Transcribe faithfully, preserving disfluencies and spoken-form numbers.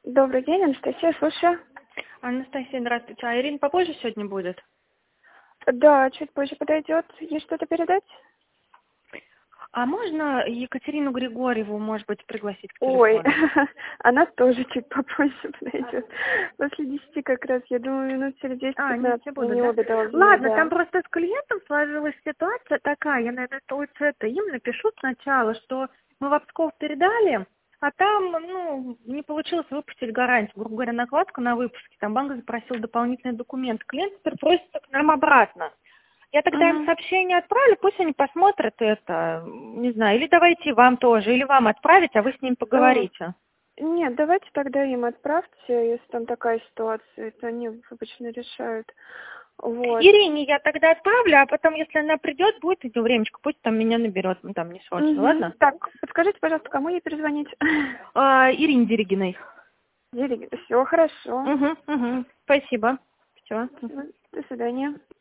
Добрый день, Анастасия, слушаю. Анастасия, здравствуйте. А Ирина попозже сегодня будет? Да, чуть позже подойдет. Есть что-то передать? А можно Екатерину Григорьеву, может быть, пригласить к Ой, телефону? она тоже чуть попозже подойдет. После десяти как раз, я думаю, минут через А, они десять-пятнадцать все будут, они да? обе должны, Ладно, да. там просто с клиентом сложилась ситуация такая, я, наверное, лучше это им напишу сначала, что мы в Псков передали, а там, ну, не получилось выпустить гарантию, грубо говоря, накладку на выпуске, там банк запросил дополнительный документ, клиент теперь просит к нам обратно. Я тогда им Угу. сообщение отправлю, пусть они посмотрят это, не знаю, или давайте вам тоже, или вам отправить, а вы с ним А, поговорите. нет, давайте тогда им отправьте, если там такая ситуация, это они обычно решают. Вот. Ирине я тогда отправлю, а потом, если она придет, будет идти времечко, пусть там меня наберет, ну там не срочно, Угу. ладно? Так, подскажите, пожалуйста, кому ей перезвонить? А, Ирине Дерегиной. Все хорошо. Угу, угу. Спасибо. Все. До свидания.